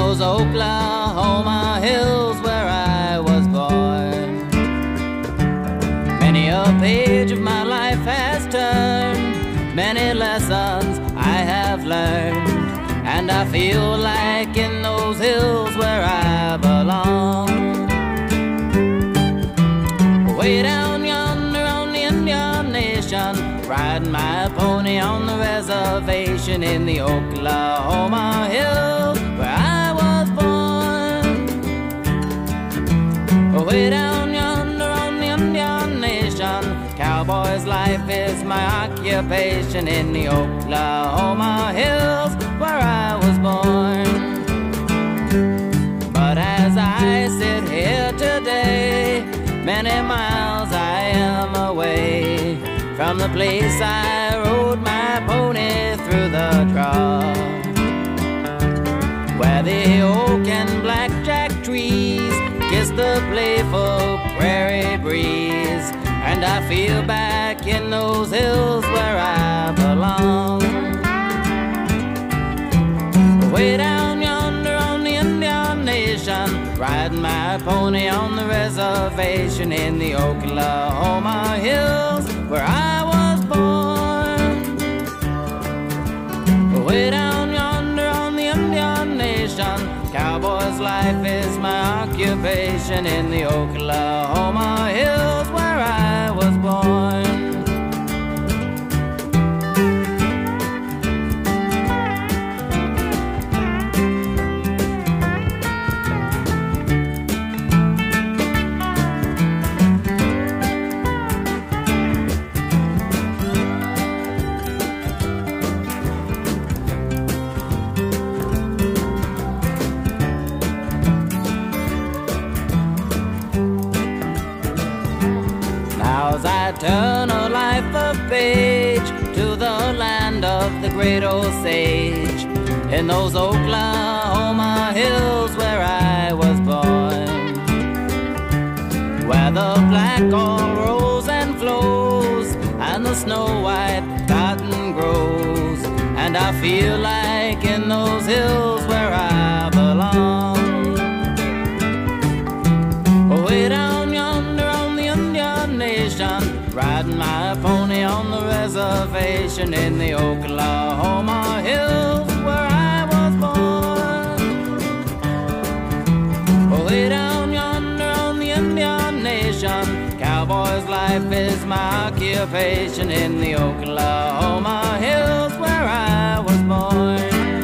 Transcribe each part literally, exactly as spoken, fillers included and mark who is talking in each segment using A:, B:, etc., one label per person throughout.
A: those Oklahoma hills where I was born. Many a page of my life has turned, many lessons I have learned, and I feel like in those hills where I belong. Way down yonder on the Indian Nation, riding my pony on the reservation in the Oklahoma hills where I was born. Way down yonder on the Indian Nation, cowboy's life is my occupation in the Oklahoma hills where I was born. But as I sit here today, many miles I am away from the place I rode my pony through the draw, where the oak and blackjack trees kiss the playful prairie breeze, and I feel back in those hills where I belong. Way down yonder on the Indian Nation, riding my pony on the reservation in the Oklahoma hills where I was born. Way down yonder on the Indian Nation, cowboy's life is my occupation in the Oklahoma hills where I was born. As I turn a life of page to the land of the great Osage, in those Oklahoma hills where I was born, where the black oil rolls and flows and the snow white cotton grows, and I feel like in those hills where I belong. Way down yonder on the Indian Nation, riding my pony on the reservation in the Oklahoma hills where I was born. Way down yonder on the Indian Nation, cowboy's life is my occupation in the Oklahoma hills where I was born.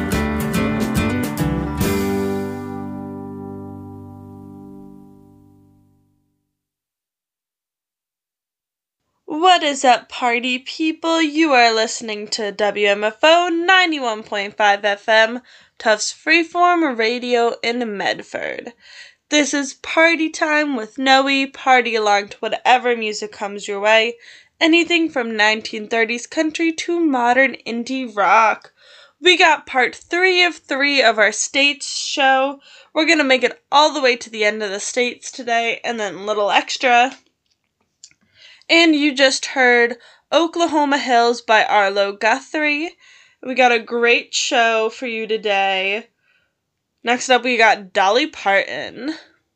B: What is up, party people? You are listening to W M F O ninety-one point five F M, Tufts Freeform Radio in Medford. This is party time with Noe. Party along to whatever music comes your way. Anything from nineteen thirties country to modern indie rock. We got part three of three of our States show. We're going to make it all the way to the end of the States today, and then a little extra. And you just heard Oklahoma Hills by Arlo Guthrie. We got a great show for you today. Next up, we got Dolly Parton.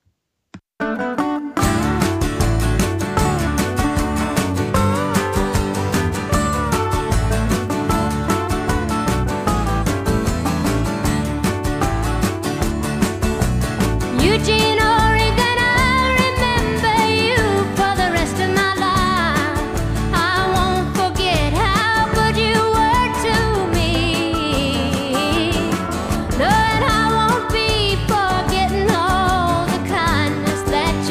C: Eugene, Oregon, I'll remember you for the rest of my life. I won't forget how good you were to me. No, and I won't be forgetting all the kindness that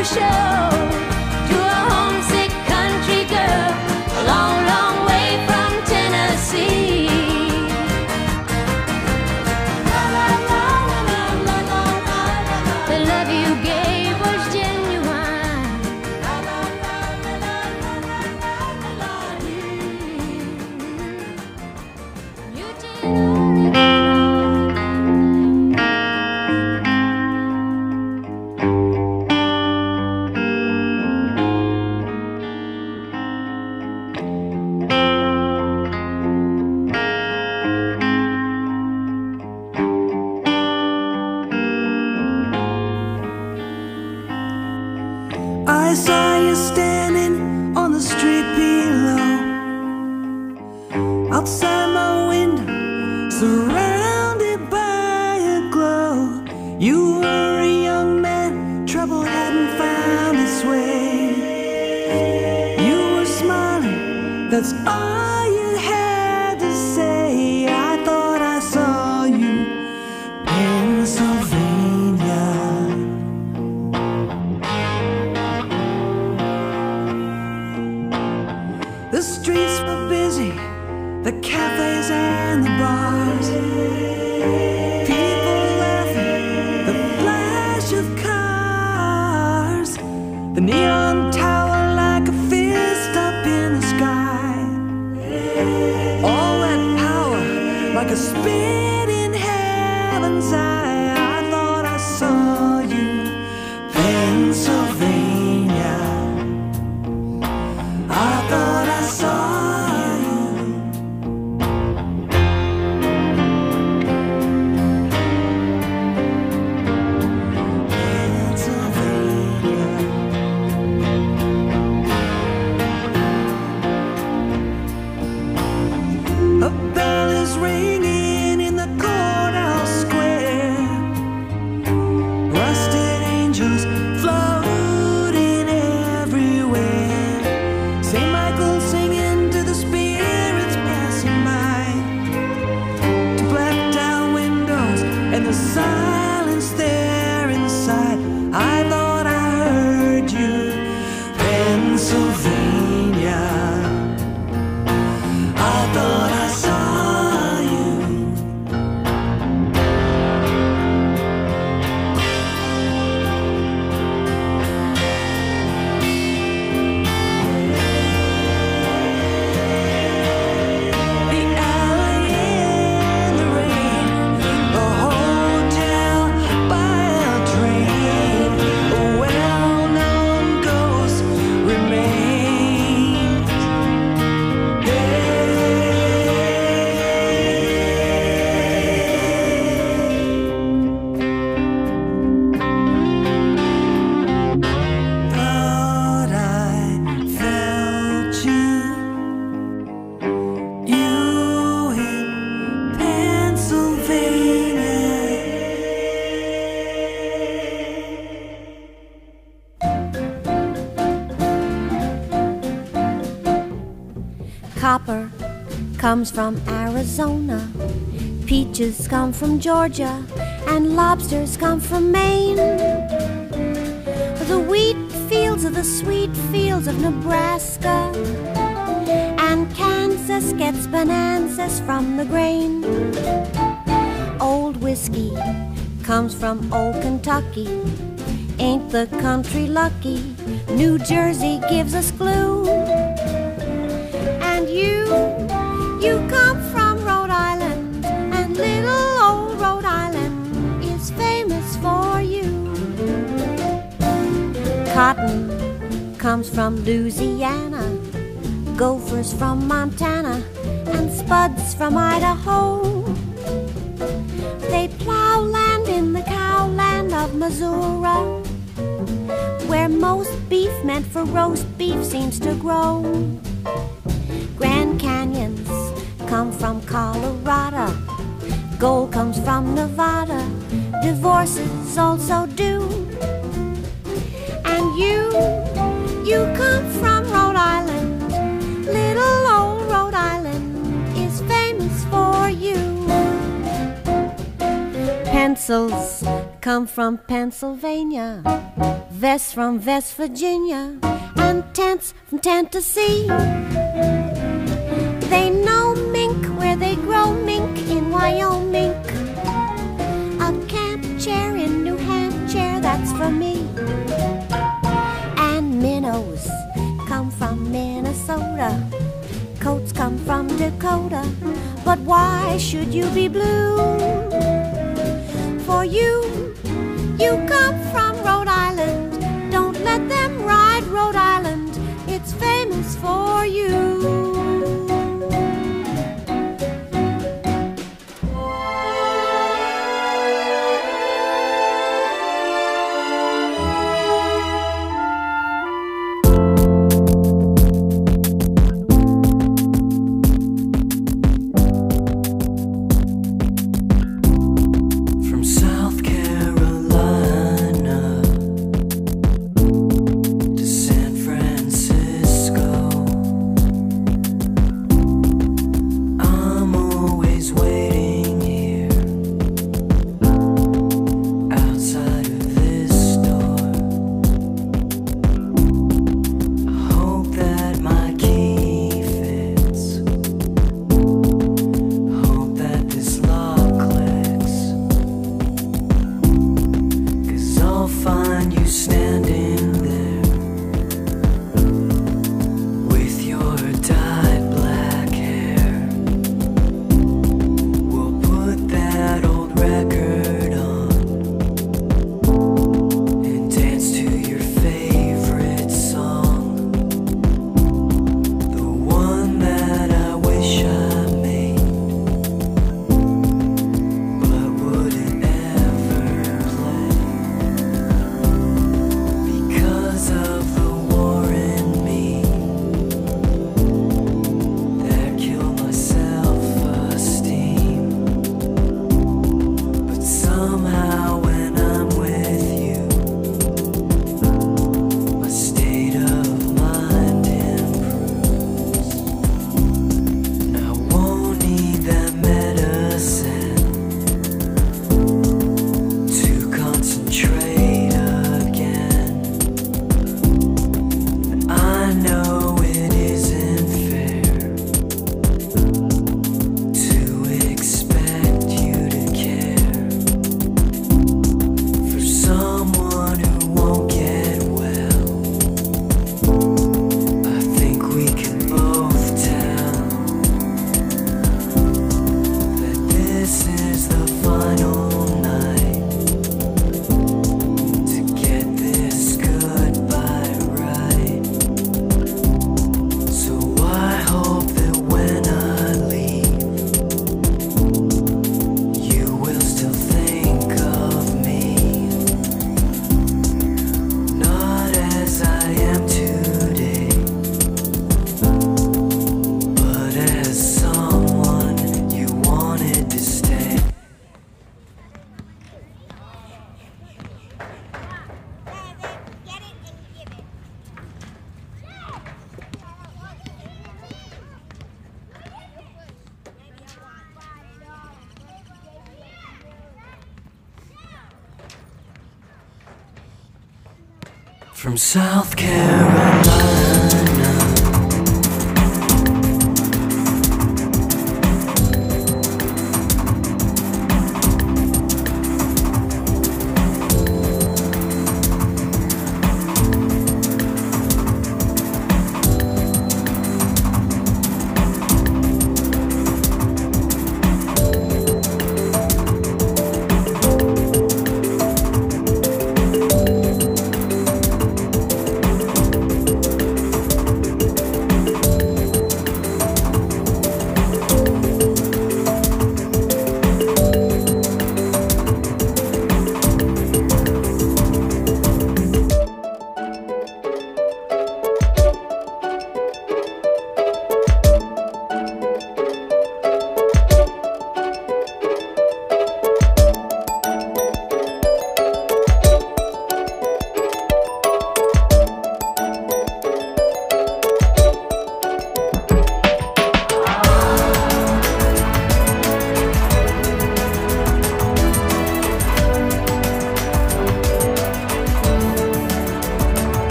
C: show to a homesick country girl a long, long way from Tennessee. The love you gave was genuine. You did.
D: I saw you standing on the street below, outside my window, surrounded by a glow. You were a young man, trouble hadn't found its way. You were smiling, that's all you had to say. I thought I saw you, Pennsylvania. The streets were busy, the cafes and the bars, people laughing, the flash of cars, the neon tower like a fist up in the sky, all that power like a spit in heaven's eye. I thought I saw you, Pennsylvania. I thought I saw a bell is ringing in the courthouse square. Rusted angels floating everywhere. Saint Michael singing to the spirits passing by, to blacked out windows and the silence there inside. I thought I heard you, Pennsylvania. I thought I saw you. The alley in the rain, a hotel by a train, a well-known ghost remains. Thought I felt you, you in Pennsylvania.
C: Copper comes from Arizona, peaches come from Georgia, and lobsters come from Maine. The wheat fields are the sweet fields of Nebraska, and Kansas gets bonanzas from the grain. Old whiskey comes from old Kentucky, ain't the country lucky? New Jersey gives us glue. And you, you come from Rhode Island, and little old Rhode Island is famous for you. Cotton comes from Louisiana, gophers from Montana, and spuds from Idaho. They plow land in the cowland of Missouri, where most beef meant for roast beef seems to grow. Grand Canyons come from Colorado, gold comes from Nevada, divorces also do. And you, you come from Rhode Island, little old Rhode Island is famous for you. Pencils come from Pennsylvania,
E: vests from West Virginia, and tents from Tennessee. They know mink where they grow mink in Wyoming. A camp chair in New Hampshire, that's for me. And minnows come from Minnesota, coats come from Dakota. But why should you be blue? For you, you come from Rhode Island. Don't let them ride Rhode Island, it's famous for you.
D: From South Carolina,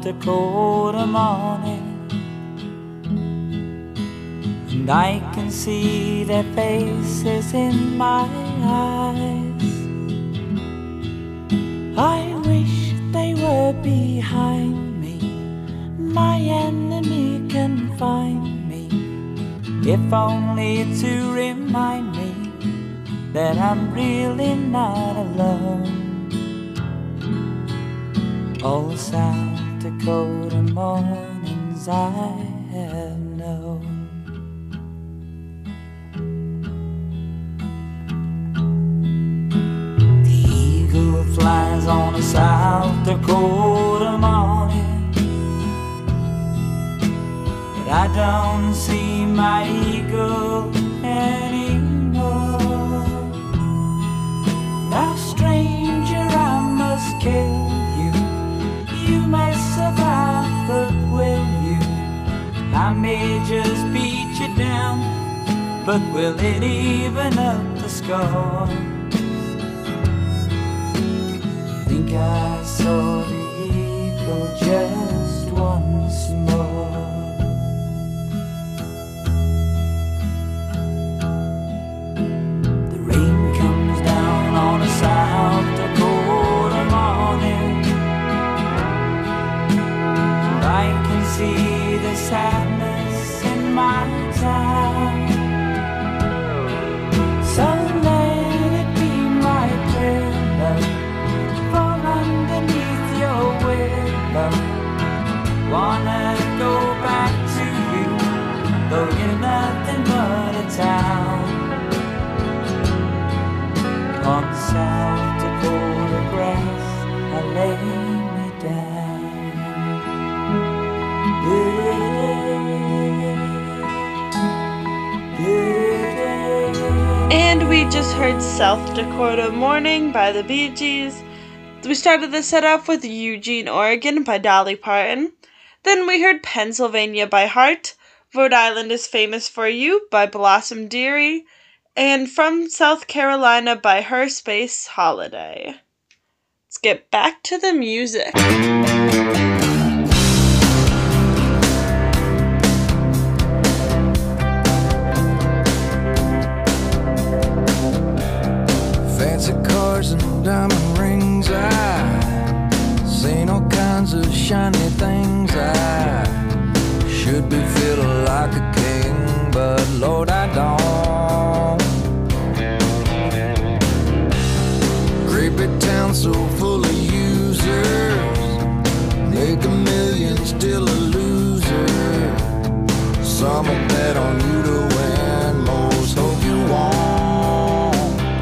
F: Dakota morning, and I can see their faces in my eyes. I wish they were behind me, my enemy can find me, if only to remind me that I'm really not alone. All South Dakota mornings I have known. The eagle flies on a South Dakota morning, but I don't see my eagle anymore. Now stranger, I must kill you. You may survive, but will you? I may just beat you down, but will it even up the score? Think I saw the eagle just once more. The rain comes down on a South Dakota morning, I can see the sadness in my town. So let it be my prayer, love, fall underneath your willow. Wanna go back to you, though you're nothing but a town. On the South Dakota grass, I lay me down.
B: And we just heard South Dakota Morning by the Bee Gees. We started the set off with Eugene, Oregon by Dolly Parton. Then we heard Pennsylvania by Heart, Rhode Island is Famous for You by Blossom Dearie, and From South Carolina by Her Space Holiday. Let's get back to the music.
G: Fancy cars and diamond rings, I seen all kinds of shiny things. I should be feeling like a king, but Lord, I don't. Creepy town so full of users, make a million, still a loser. Some will bet on you to win, most hope you won't.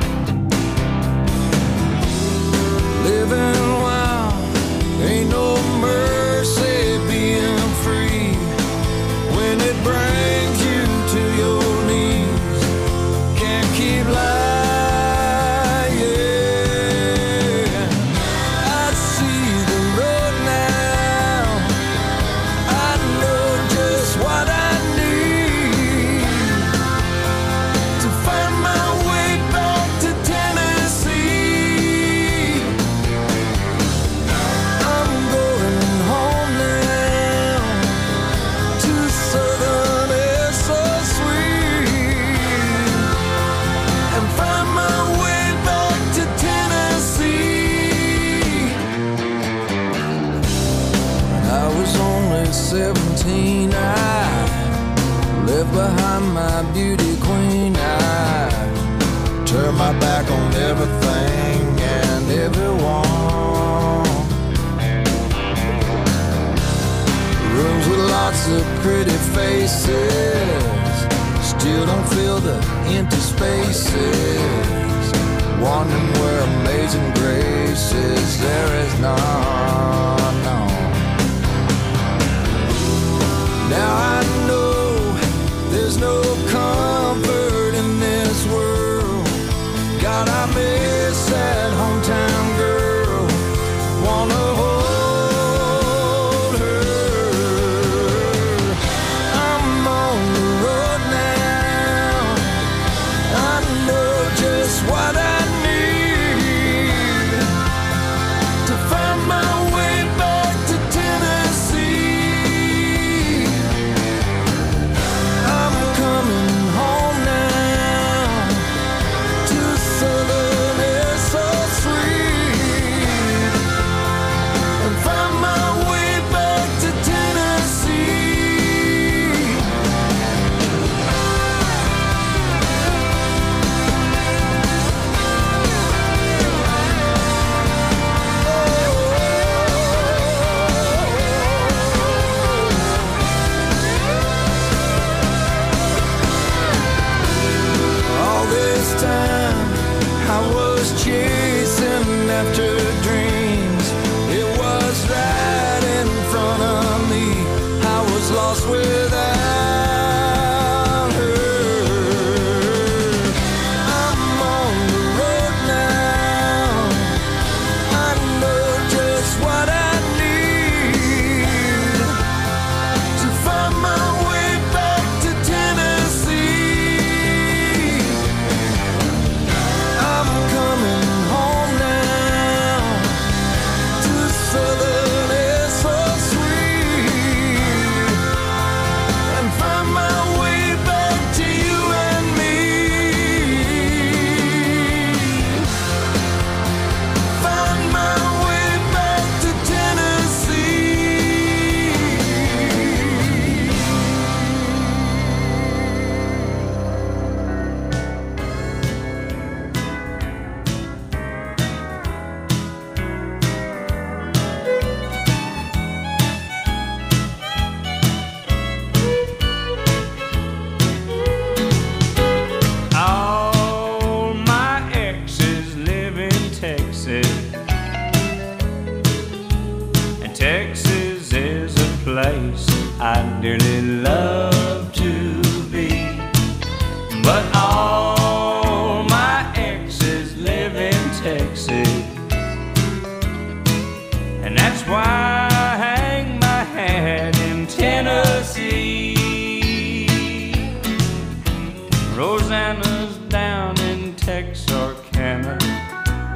G: Living wild, ain't no mercy being free. When it brings you to your knees, can't keep lying. I see the road now, I know just what I need to find my way back to Tennessee. I'm going home now to southern air so sweet, and find my way back to Tennessee. When I was only seventeen, I left behind my beauty queen. I turned my back on everything and everyone. Rooms with lots of pretty faces, still don't fill the empty spaces. Wondering where Amazing Grace is, there is none, no. Now I know there's no comfort in this world. God, I miss that hometown girl. Wanna hold her. I'm on the road now, I know just what I need to find my way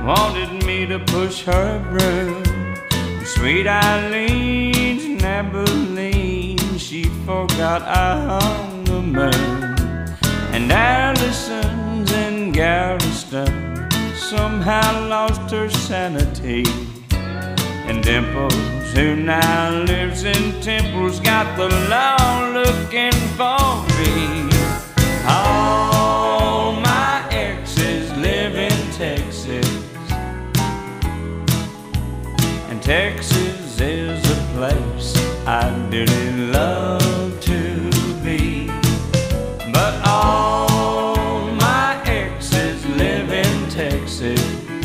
F: wanted me to push her broom. Sweet Eileen's in Abilene, she forgot I hung the moon. And Allison's in Galveston somehow lost her sanity. And Dimples, who now lives in Temple's, got the law looking for me. All my exes live in Texas, and Texas is a place I dearly love to be. But all my exes live in Texas,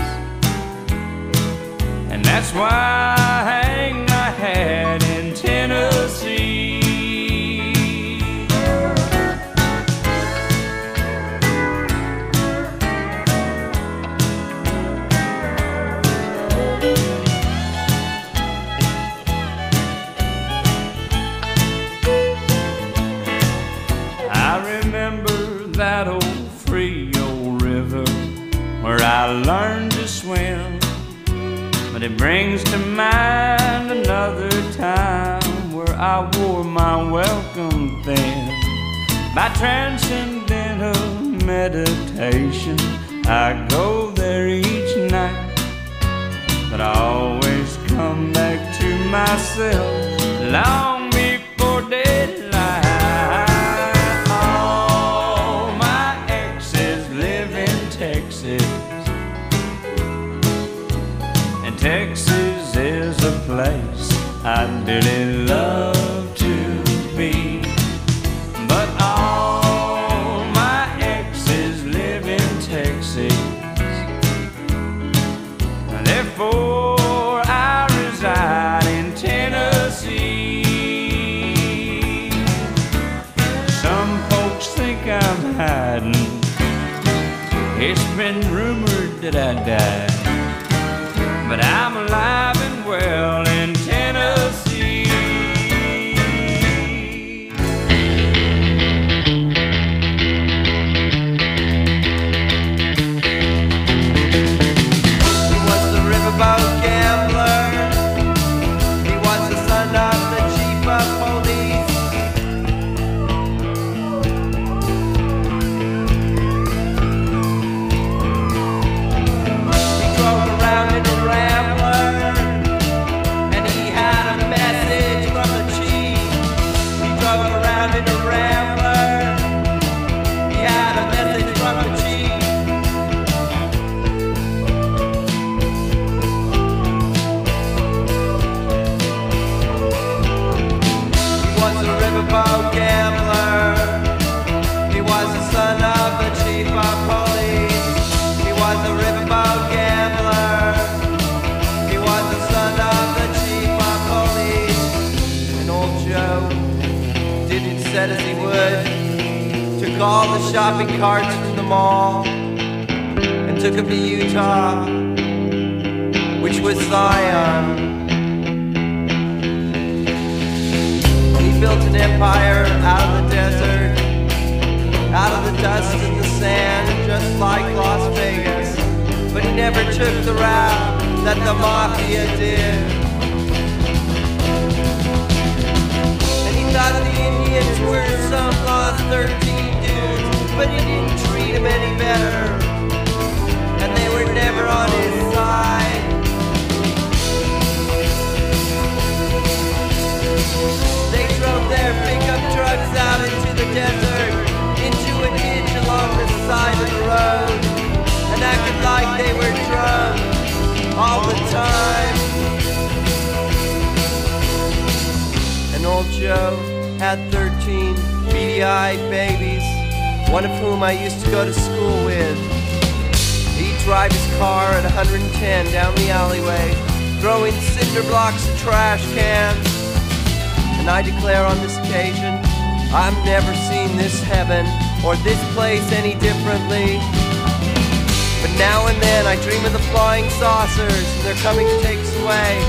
F: and that's why I hang my hat in Tennessee. I remember that old Frio River where I learned to swim. But it brings to mind another time where I wore my welcome thin. By transcendental meditation, I go there each night. But I always come back to myself long before daylight. All my exes live in Texas, Texas is a place I dearly love to be. But all my exes live in Texas, therefore I reside in Tennessee. Some folks think I'm hiding, it's been rumored that I died, but I'm alive and well in Tennessee. He was the riverboat gambler. He was the son of the chief of police. He drove around in a Rambler, and he had a message from the chief. He drove around in a Rambler, he had a message from the chief. He was a riverboat gambler. He was the son of the chief of police. He was a riverboat gambler. He was the son of the chief of police. And old Joe did instead as he would, took all the shopping carts from the mall and took them to Utah, which was Zion. And he built an empire out of the desert, out of the dust and the sand, just like Las Vegas. But he never took the route that the mafia did. And he thought the Indians were some lost thirteen dudes, but he didn't treat them any better, and they were never on his side. They drove their pickup trucks out into the desert, into a ditch along the side of the road, and acted like they were drunk all the time. And old Joe had thirteen beady-eyed babies, one of whom I used to go to school with. He'd drive his car at one hundred ten down the alleyway, throwing cinder blocks and trash cans. And I declare on this occasion, I've never seen this heaven or this place any differently. But now and then I dream of the flying saucers, and they're coming to take us away.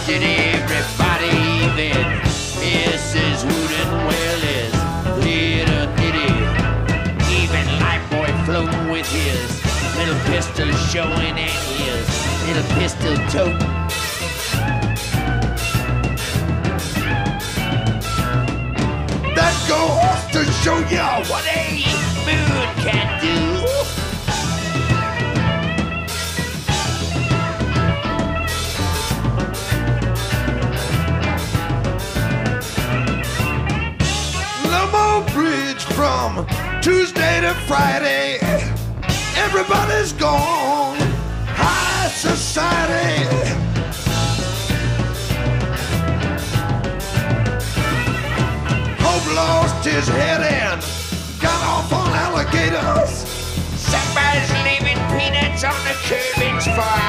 H: did everybody then? Missus Woodenwell is little nitty. Even Lifebuoy floating with his little pistol showing and his little pistol tote.
G: That goes to show ya
H: What a moon can do.
G: Limo Bridge from Tuesday to Friday. Everybody's gone. High society. Hope lost his head and got off on alligators.
H: Somebody's leaving peanuts on the curbings for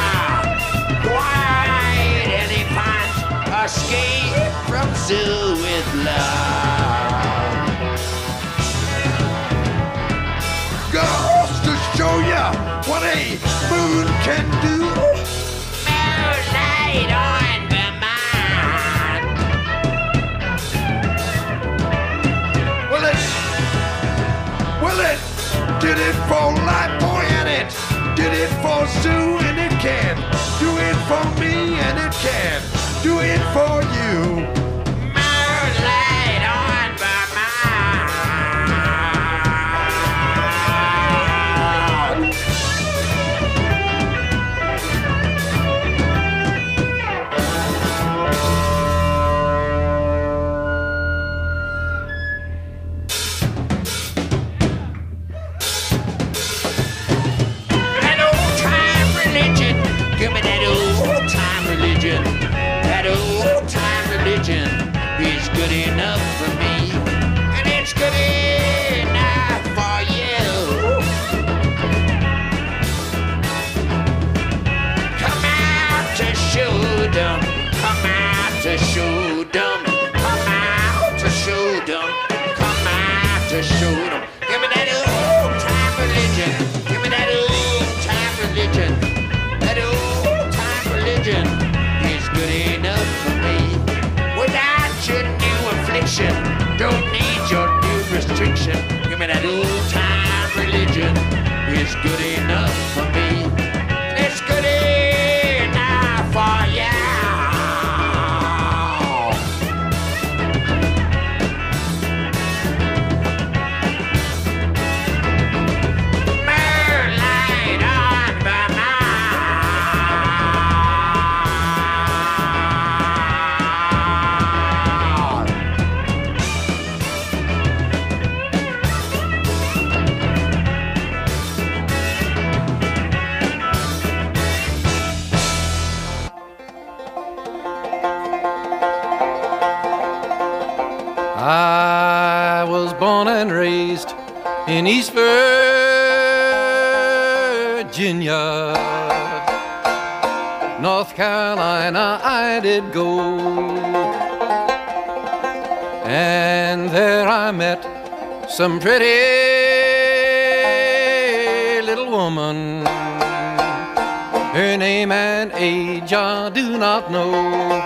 H: White elephants escape from zoo with love.
G: Goes to show ya what a moon can do.
H: Moonlight on Vermont.
G: Well, it, well, it did it for Lifebuoy and it did it for Sue and it can do it for me and it can do it for you.
H: Moonlight on Vermont. That old time religion, give me that old time religion. That old time religion is good enough for me, and it's good enough for you. Come out to show them, come out to show them, come out to show them, come out to show them. Give me that old time religion, give me that old time religion, that old time religion is good enough for me. Without your new affliction, don't need your new restriction. Give me that old time religion is good enough for me. It's good enough for ya. Moonlight on Vermont.
I: I was born and raised in East Virginia. North Carolina I did go, and there I met some pretty little woman. Her name and age I do not know.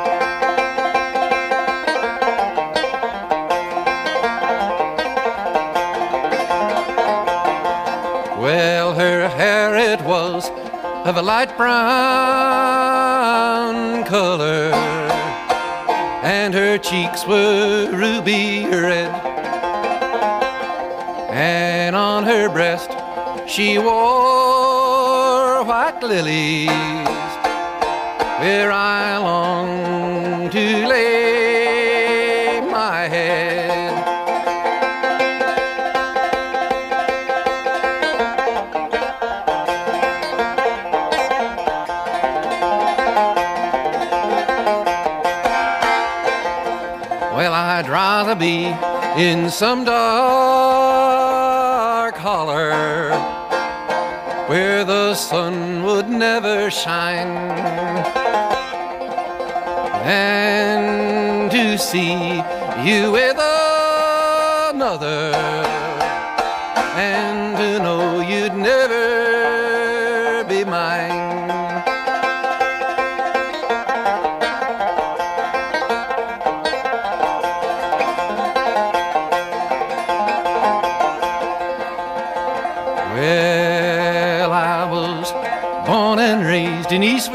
I: Well, her hair it was of a light brown color, and her cheeks were ruby red, and on her breast she wore white lilies, where I long to lay my head. Well, I'd rather be in some dark holler where the sun would never shine, and to see you with another, and to know you'd never be mine. lived in East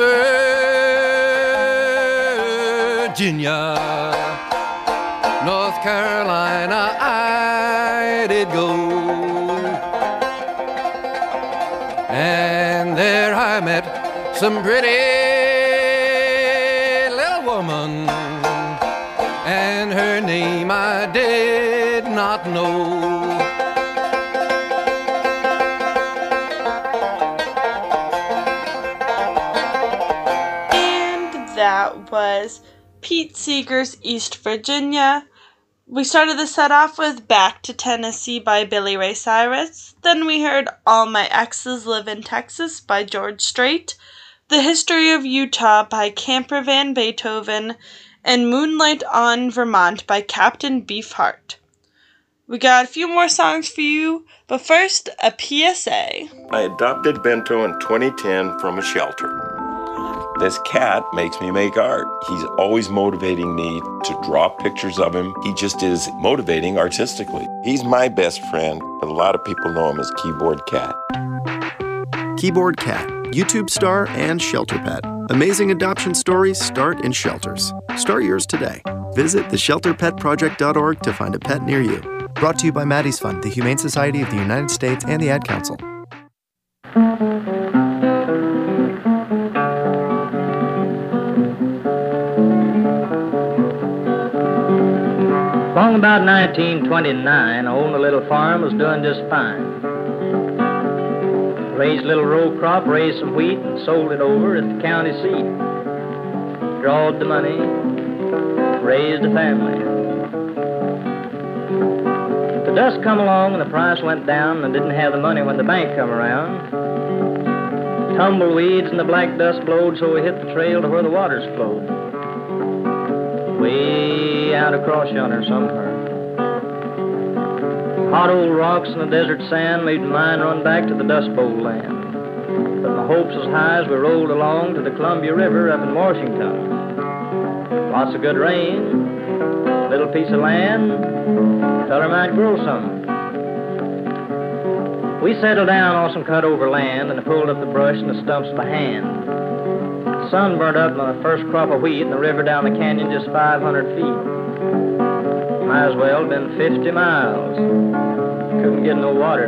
I: Virginia, North Carolina, I did go. And there I met some pretty little woman, and her name I did not know.
B: That was Pete Seeger's East Virginia. We started the set off with Back to Tennessee by Billy Ray Cyrus. Then we heard All My Exes Live in Texas by George Strait, The History of Utah by Camper Van Beethoven, and Moonlight on Vermont by Captain Beefheart. We got a few more songs for you, but first, a P S A.
J: I adopted Bento in twenty ten from a shelter. This cat makes me make art. He's always motivating me to draw pictures of him. He just is motivating artistically. He's my best friend, but a lot of people know him as Keyboard Cat.
K: Keyboard Cat, YouTube star and shelter pet. Amazing adoption stories start in shelters. Start yours today. Visit the shelter pet project dot org to find a pet near you. Brought to you by Maddie's Fund, the Humane Society of the United States, and the Ad Council.
L: Long about nineteen twenty-nine, I owned a little farm, was doing just fine. Raised a little row crop, raised some wheat, and sold it over at the county seat. Drawed the money, raised a family. The dust come along and the price went down, and I didn't have the money when the bank come around. Tumbleweeds and the black dust blowed, so we hit the trail to where the waters flowed. Way out across yonder somewhere. Hot old rocks and the desert sand made mine run back to the Dust Bowl land. But my hopes was high as we rolled along to the Columbia River up in Washington. Lots of good rain, little piece of land, feller might grow some. We settled down on some cut over land and I pulled up the brush and the stumps by hand. The sun burnt up my first crop of wheat and the river down the canyon just five hundred feet. Might as well have been fifty miles. Couldn't get no water.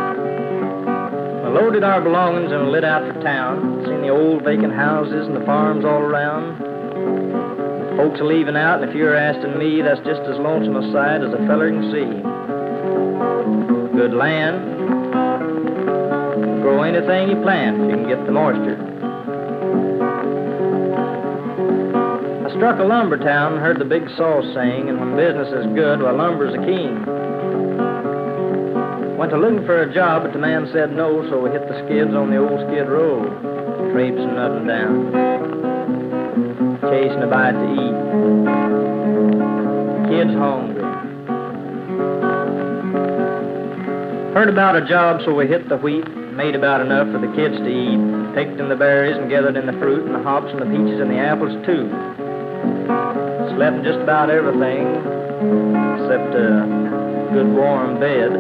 L: I loaded our belongings and lit out for town. Seen the old vacant houses and the farms all around. The folks are leaving out, and if you're asking me, that's just as lonesome a sight as a feller can see. Good land. Grow anything you plant if you can get the moisture. I struck a lumber town and heard the big saw sing, and when business is good, well, lumber's a king. Went to looking for a job, but the man said no, so we hit the skids on the old skid row, traipsing up and down, chasing a bite to eat. Kids hungry. Heard about a job, so we hit the wheat, made about enough for the kids to eat. Picked in the berries and gathered in the fruit and the hops and the peaches and the apples too. Slept in just about everything except a good warm bed.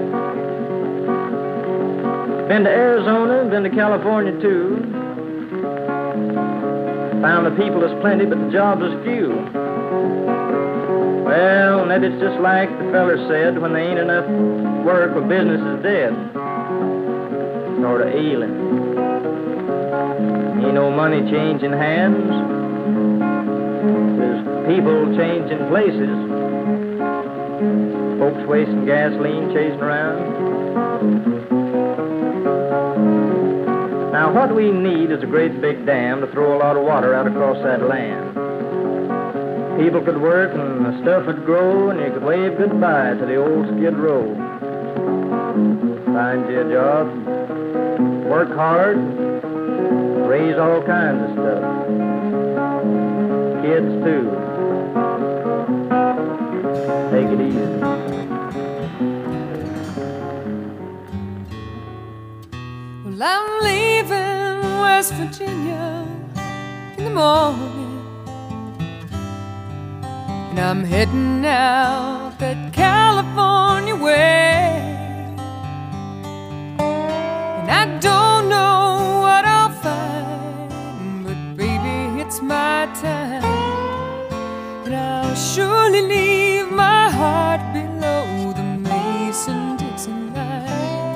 L: Been to Arizona, been to California too. Found the people is plenty, but the jobs is few. Well, maybe it's just like the feller said, when there ain't enough work, well, business is dead. Sort of ailing. Ain't no money changing hands. There's people changing places. Folks wasting gasoline, chasing around. Now what we need is a great big dam to throw a lot of water out across that land. People could work and the stuff would grow and you could wave goodbye to the old skid row. Find you a job, work hard, raise all kinds of stuff. Kids too. Take it easy.
M: Well, I'm leaving West Virginia in the morning, and I'm heading out that California way. And I don't know what I'll find surely leave my heart below the Mason-Dixon line.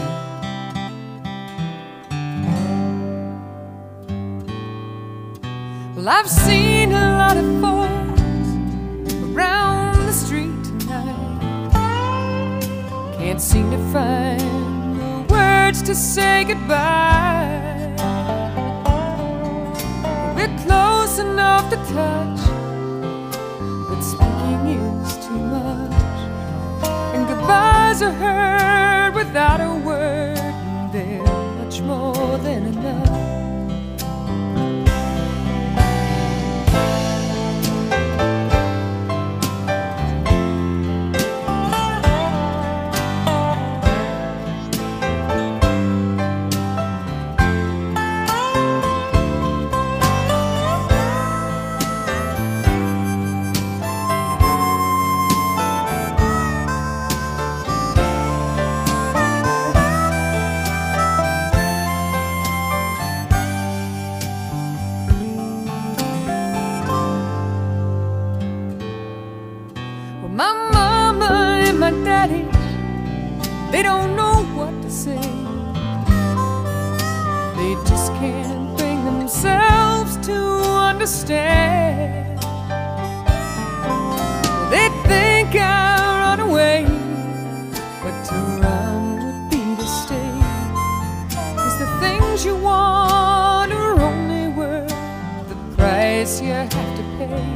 M: Well, I've seen a lot of folks around the street tonight. Can't seem to find the words to say goodbye. We're close enough to touch, but speaking is too much. And goodbyes are heard without a word, and they're much more than enough. My mama and my daddy, they don't know what to say. They just can't bring themselves to understand. They think I'll run away, but to run would be to stay. 'Cause the things you want are only worth the price you have to pay.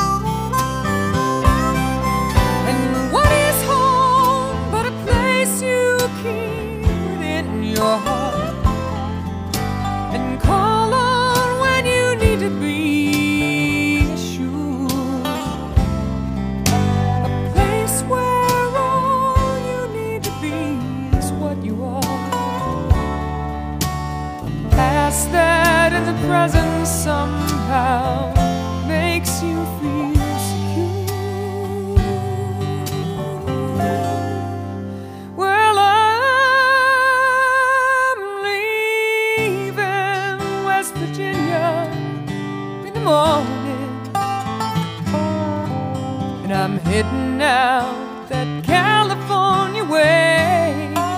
M: Your heart and call on when you need to be assured. A place where all you need to be is what you are. A past that in the present somehow makes you feel secure. Well, I morning, and I'm heading out that California way.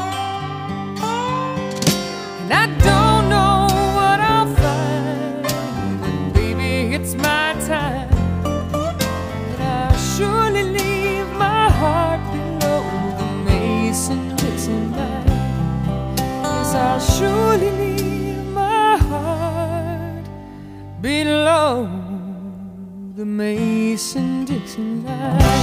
M: And I don't know what I'll find, but baby, it's my time. And I'll surely leave my heart below the Mason-Dixon line. Yes, I'll surely leave my heart below the Mason-Dixon line.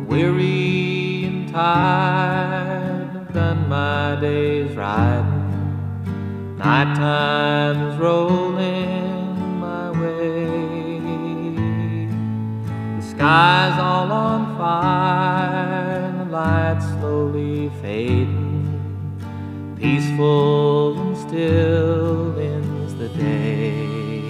N: weary and tired, I've done my days riding. Nighttime is rolling my way. The sky's all on fire and the lights slowly fading. Peaceful and still ends the day.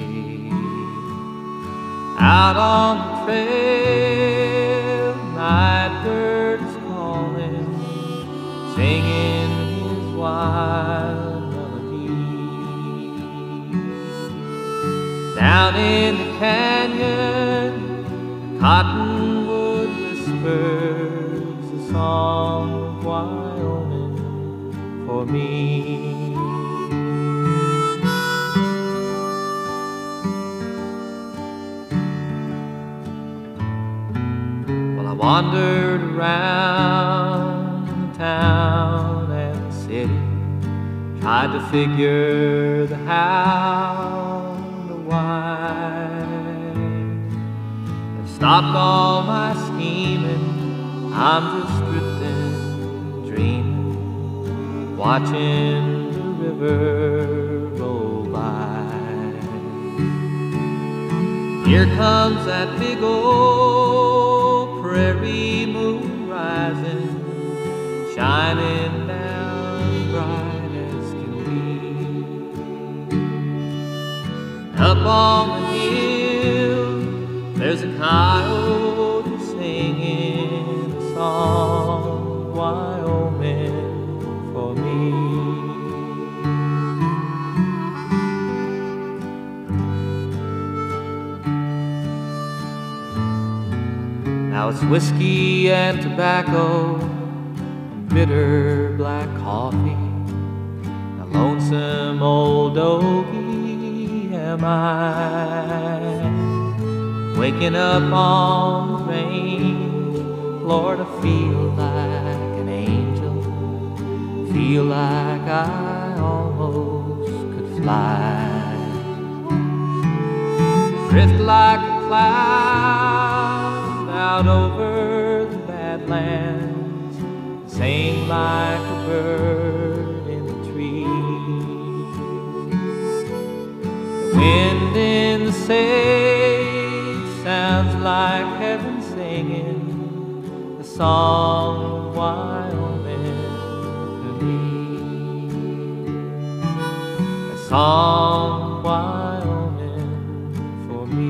N: Out on the trail, night birds calling, singing his wild melody. Down in the canyon, the cottonwood whispers a song of Wyoming for me. Wandered around the town and the city, tried to figure the how, the why. I've stopped all my scheming, I'm just drifting, dreaming, watching the river roll by. Here comes that big old prairie moon rising, shining down bright as can be. Up on the hill, there's a coyote singing a song of Wyoming for me. Now it's whiskey and tobacco and bitter black coffee. A lonesome old doggy am I, waking up on the range. Lord, I feel like an angel, feel like I almost could fly. Drift like a cloud out over the badlands, sing like a bird in the trees. The wind in the sage sounds like heaven singing the song of Wyoming to me. A song of Wyoming for me.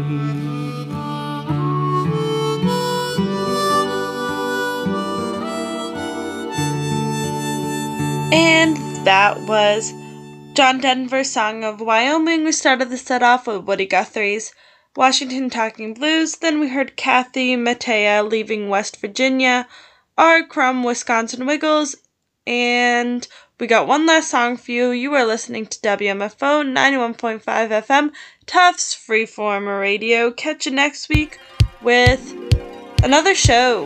B: And that was John Denver's Song of Wyoming. We started the set off with Woody Guthrie's Washington Talking Blues. Then we heard Kathy Mattea, Leaving West Virginia, R. Crumb, Wisconsin Wiggles, and we got one last song for you. You are listening to W M F O ninety-one point five F M, Tufts Freeform Radio. Catch you next week with another show.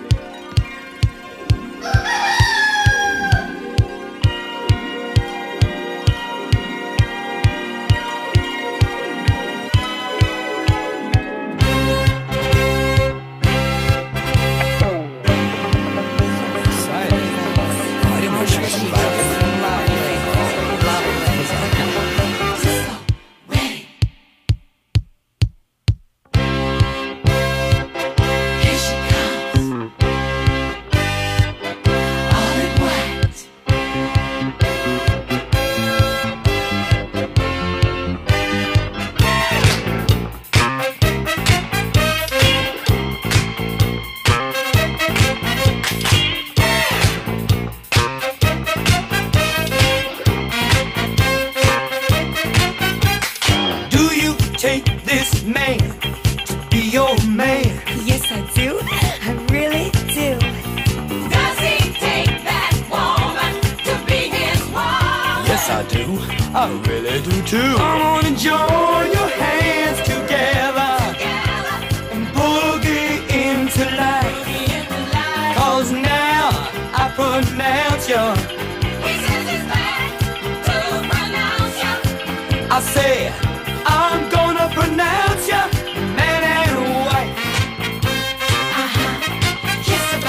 D: I say, I'm gonna pronounce you man and wife. Uh-huh. Yes,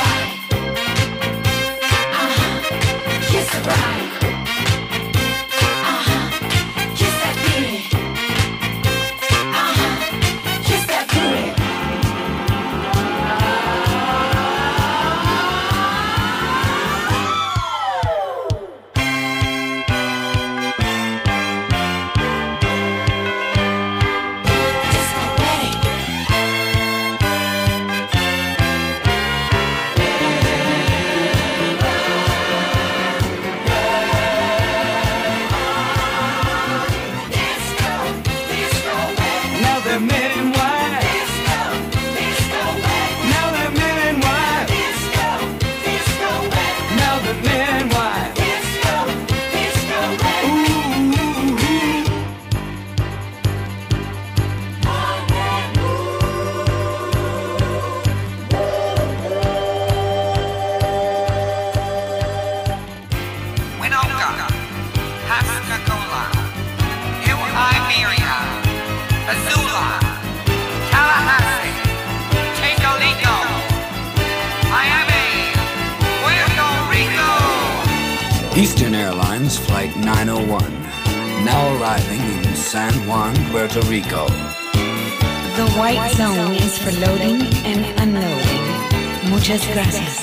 O: Eastern Airlines Flight nine oh one, now arriving in San Juan, Puerto Rico.
P: The white zone is for loading and unloading. Muchas gracias.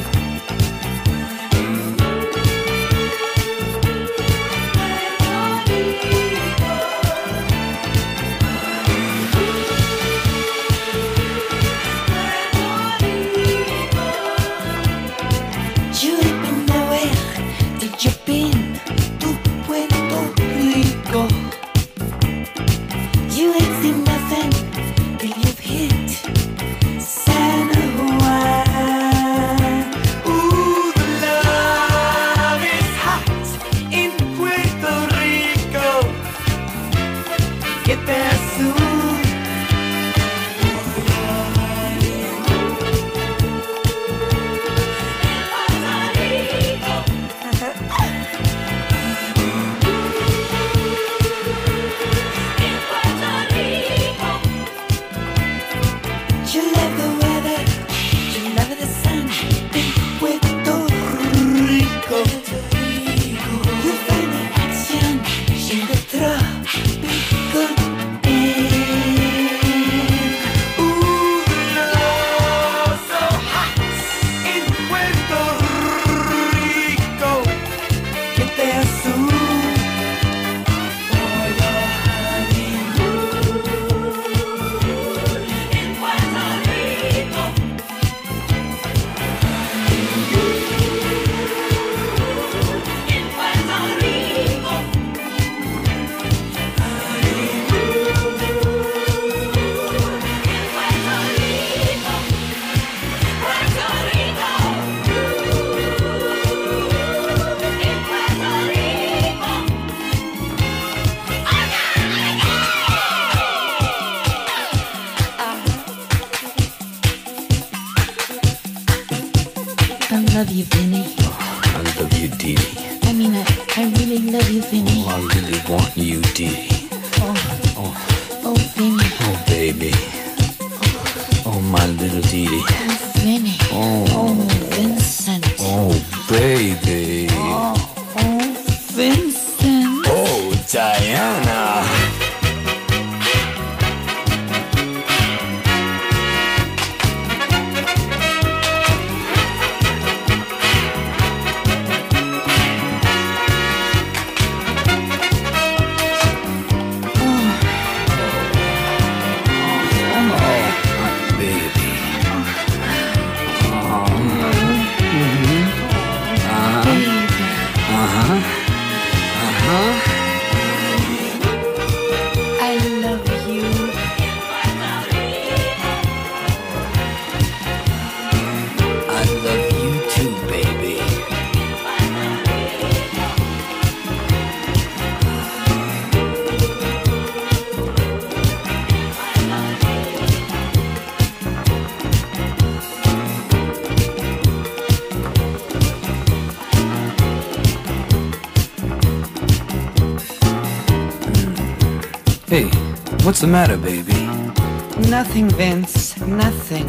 O: Hey, what's the matter, baby?
P: Nothing, Vince. Nothing.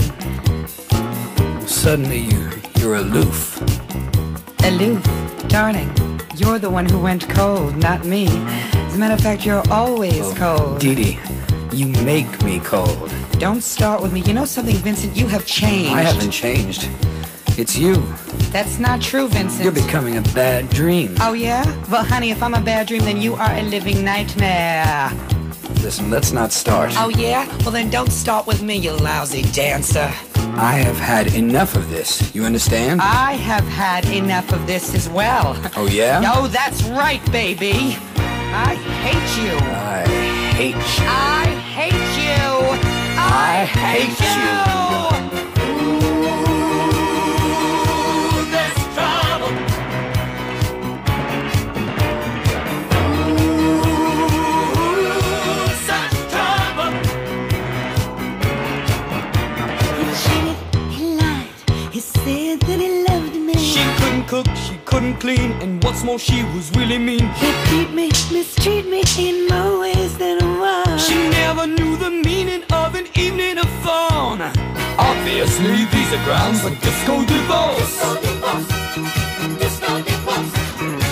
O: Suddenly you, you're aloof.
P: Aloof? Darling, you're the one who went cold, not me. As a matter of fact, you're always
O: oh,
P: cold.
O: Dee Dee, you make me cold.
P: Don't start with me. You know something, Vincent? You have changed.
O: I haven't changed. It's you.
P: That's not true, Vincent.
O: You're becoming a bad dream.
P: Oh, yeah? Well, honey, if I'm a bad dream, then you are a living nightmare.
O: Listen, let's not start.
P: Oh, yeah? Well, then don't start with me, you lousy dancer.
O: I have had enough of this. You understand?
P: I have had enough of this as well.
O: Oh, yeah?
P: Oh, that's right, baby. I hate you.
O: I hate you.
P: I hate you. I,
O: I hate, hate you.
P: you.
F: Cook, she couldn't clean, and what's more, she was really mean.
D: He beat me, mistreat me in more ways than one.
F: She never knew the meaning of an evening of fun. Obviously, these are grounds for disco divorce. Disco divorce. Disco divorce.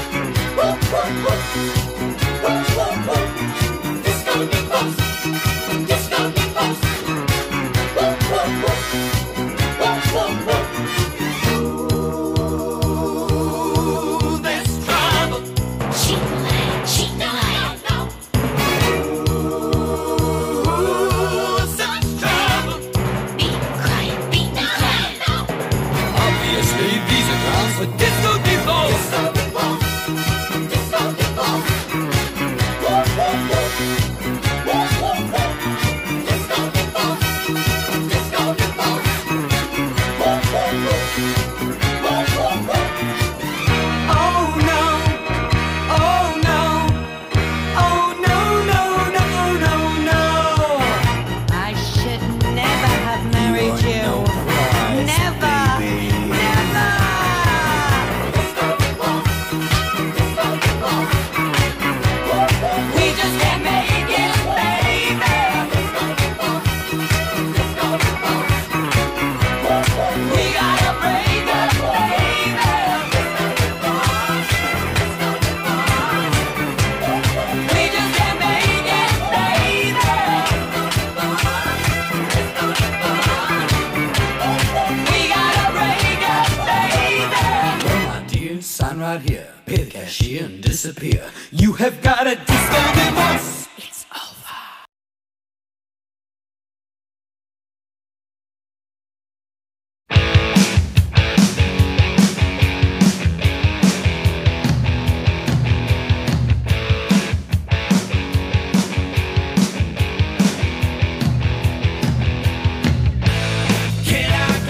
O: right here. Pay the cashier and disappear. You have got a disco divorce.